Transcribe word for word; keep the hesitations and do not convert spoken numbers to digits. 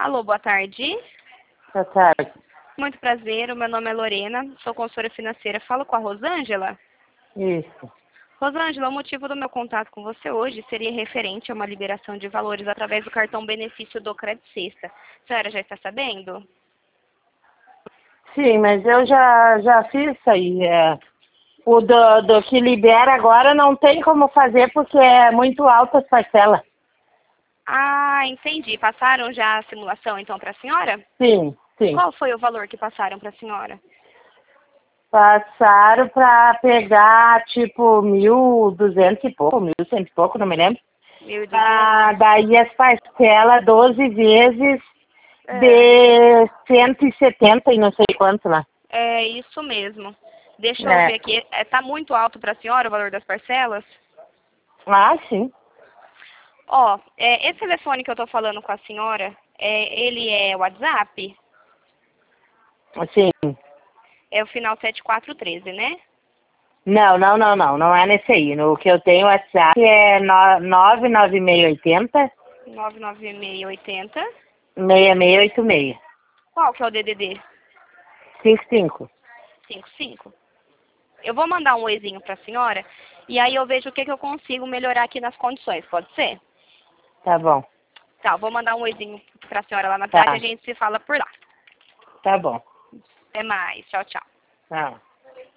Alô, boa tarde. Boa tarde. Muito prazer, o meu nome é Lorena, sou consultora financeira. Falo com a Rosângela? Isso. Rosângela, o motivo do meu contato com você hoje seria referente a uma liberação de valores através do cartão benefício do Crédito Sexta. A senhora já está sabendo? Sim, mas eu já, já fiz isso aí. É. O do, do que libera agora não tem como fazer porque é muito alta as parcelas. Ah, entendi. Passaram já a simulação então para a senhora? Sim, sim. Qual foi o valor que passaram para a senhora? Passaram para pegar tipo mil duzentos e pouco, mil cento e pouco, não me lembro. mil e duzentos? Ah, daí as parcelas doze vezes É, de cento e setenta e não sei quanto lá. é isso mesmo. Deixa eu É. ver aqui. Está muito alto para a senhora o valor das parcelas? Ah, sim. Ó, é, esse telefone que eu tô falando com a senhora, é, ele é WhatsApp? Sim. É o final sete quatro um três, né? Não, não, não, não. Não é nesse aí. No que eu tenho WhatsApp é nove nove seis oito zero, nove nove seis oito zero. seis seis oito seis. Qual que é o D D D? cinco cinco. cinco cinco. Eu vou mandar um oizinho pra senhora e aí eu vejo o que, que eu consigo melhorar aqui nas condições, pode ser? Tá bom. Tá, eu vou mandar um oizinho pra senhora lá na tarde e a Tá. gente se fala por lá. Tá bom. Até mais. Tchau, tchau. Tá.